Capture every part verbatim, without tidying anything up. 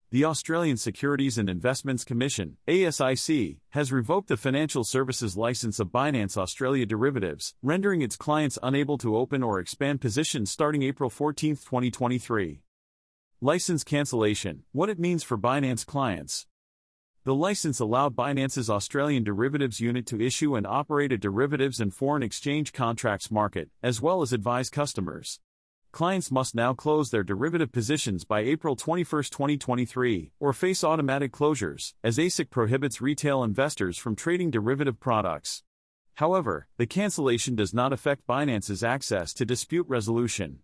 The Australian Securities and Investments Commission, A S I C, has revoked the financial services license of Binance Australia Derivatives, rendering its clients unable to open or expand positions starting April fourteenth, twenty twenty-three. License cancellation: what it means for Binance clients. The license allowed Binance's Australian derivatives unit to issue and operate a derivatives and foreign exchange contracts market, as well as advise customers. Clients must now close their derivative positions by April twenty-first, twenty twenty-three, or face automatic closures, as A S I C prohibits retail investors from trading derivative products. However, the cancellation does not affect Binance's access to dispute resolution.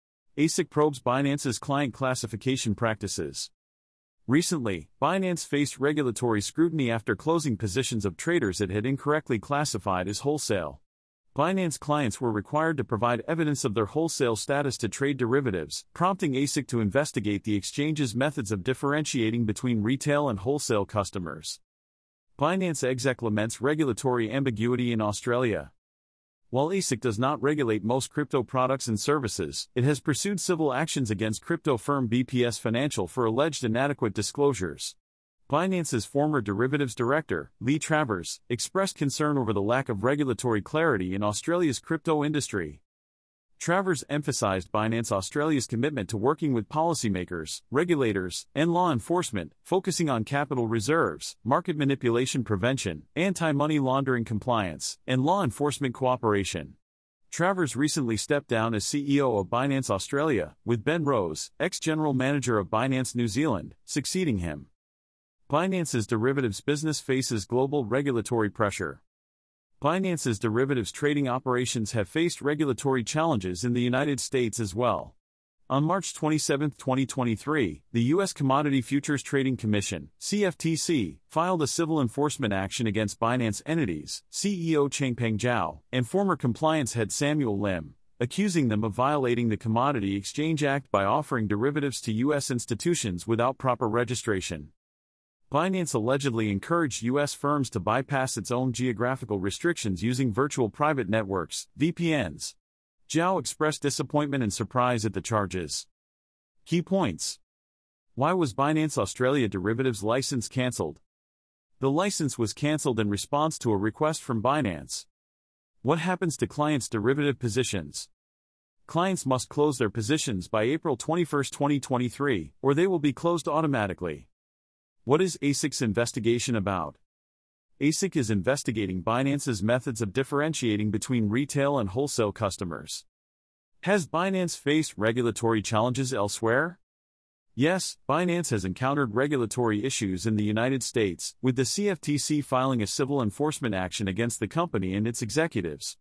A S I C probes Binance's client classification practices. Recently, Binance faced regulatory scrutiny after closing positions of traders it had incorrectly classified as wholesale. Binance clients were required to provide evidence of their wholesale status to trade derivatives, prompting A S I C to investigate the exchange's methods of differentiating between retail and wholesale customers. Binance exec laments regulatory ambiguity in Australia. While A S I C does not regulate most crypto products and services, it has pursued civil actions against crypto firm B P S Financial for alleged inadequate disclosures. Binance's former derivatives director, Lee Travers, expressed concern over the lack of regulatory clarity in Australia's crypto industry. Travers emphasized Binance Australia's commitment to working with policymakers, regulators, and law enforcement, focusing on capital reserves, market manipulation prevention, anti-money laundering compliance, and law enforcement cooperation. Travers recently stepped down as C E O of Binance Australia, with Ben Rose, ex-general manager of Binance New Zealand, succeeding him. Binance's derivatives business faces global regulatory pressure. Binance's derivatives trading operations have faced regulatory challenges in the United States as well. On March twenty-seventh, twenty twenty-three, the U S Commodity Futures Trading Commission, C F T C, filed a civil enforcement action against Binance entities, C E O Changpeng Zhao, and former compliance head Samuel Lim, accusing them of violating the Commodity Exchange Act by offering derivatives to U S institutions without proper registration. Binance allegedly encouraged U S firms to bypass its own geographical restrictions using virtual private networks, V P Ns. Zhao expressed disappointment and surprise at the charges. Key points. Why was Binance Australia Derivatives license cancelled? The license was cancelled in response to a request from Binance. What happens to clients' derivative positions? Clients must close their positions by April twenty-first, twenty twenty-three, or they will be closed automatically. What is A S I C's investigation about? A S I C is investigating Binance's methods of differentiating between retail and wholesale customers. Has Binance faced regulatory challenges elsewhere? Yes, Binance has encountered regulatory issues in the United States, with the C F T C filing a civil enforcement action against the company and its executives.